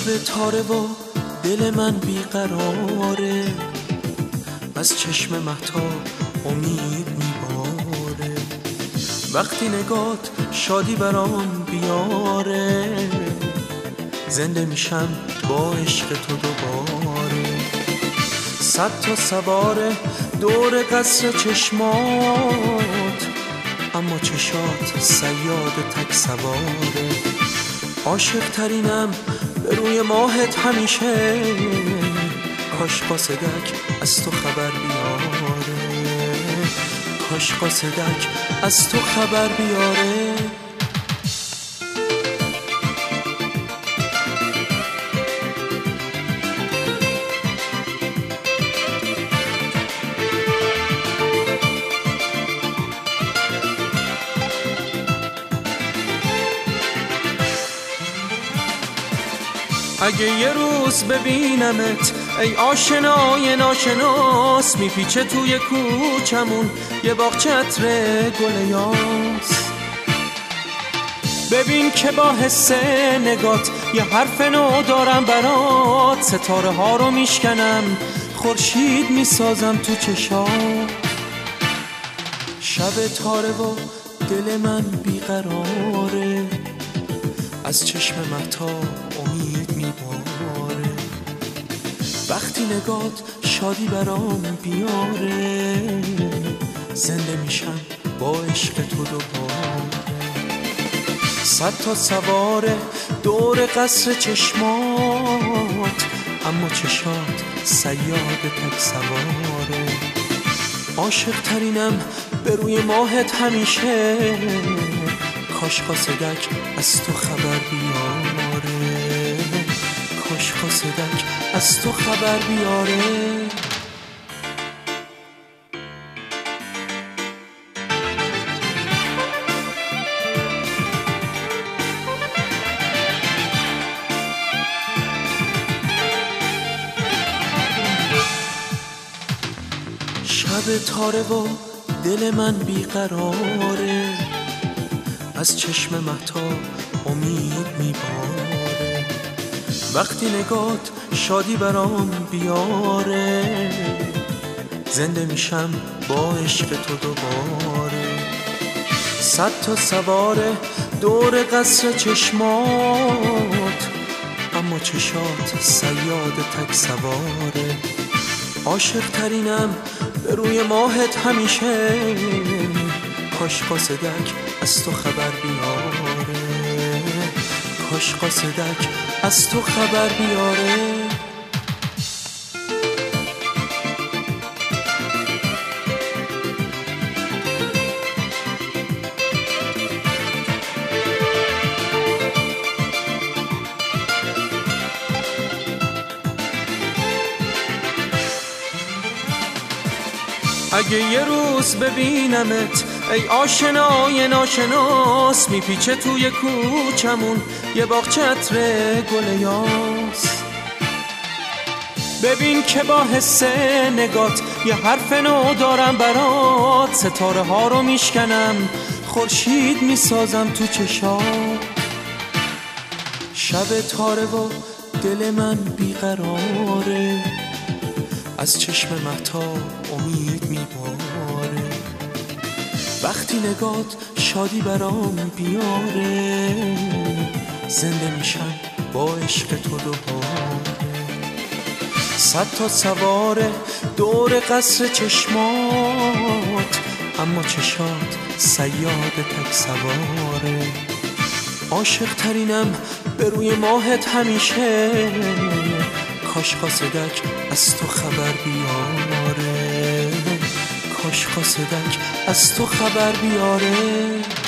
شب تاره و دل من بیقراره، از چشم مهتاب امید میباره. وقتی نگات شادی برام بیاره، زنده میشم با عشق تو دوباره. 100 تا سواره دور قصر چشمات، اما چشات صیاد تک سواره. عاشق ترینم به روی ماهت همیشه، کاش قاصدک از تو خبر بیاره، کاش قاصدک از تو خبر بیاره. اگه یه روز ببینمت ای آشنای ناشناس، میپیچه توی کوچمون یه باغچه عطر گل یاس. ببین که با حس نگات یه حرف نو دارم برات، ستاره ها رو میشکنم خورشید میسازم تو چشات. شب تاره و دل من بیقراره، از چشم مهتاب امید میباره. وقتی نگات شادی برام بیاره، زنده میشم با عشق تو دوباره. 100 تا سواره دور قصر چشمات، اما چشات صیاد تک سواره. عاشق ترینم به روی ماهت همیشه، کاش قاصدک از تو خبر بیاره، کاش قاصدک از تو خبر بیاره. شب تاره و دل من بیقراره، از چشم مهتاب امید میباره. وقتی نگات شادی برام بیاره، زنده میشم با عشق تو دوباره. 100 تا سواره دور قصر چشمات، اما چشات صیاد تک سواره. عاشق ترینم به روی ماهت همیشه، کاش قاصدک از تو خبر بیاره، کاش قاصدک از تو خبر بیاره. اگه یه روز ببینمت ای آشنای ناشناس، میپیچه توی کوچمون یه باغچه عطر گل یاس. ببین که با حس نگات یه حرف نو دارم برات، ستاره ها رو میشکنم خورشید میسازم تو چشات. شب تاره و دل من بیقراره، از چشم مهتاب امید میباره. وقتی نگات شادی برام بیاره، زنده میشم با عشق تو دوباره. 100 تا سواره دور قصر چشمات، اما چشات صیاد تک سواره. عاشق ترینم به روی ماهت همیشه، کاش قاصدک از تو خبر بیاره، کاش قاصدک از تو خبر بیاره.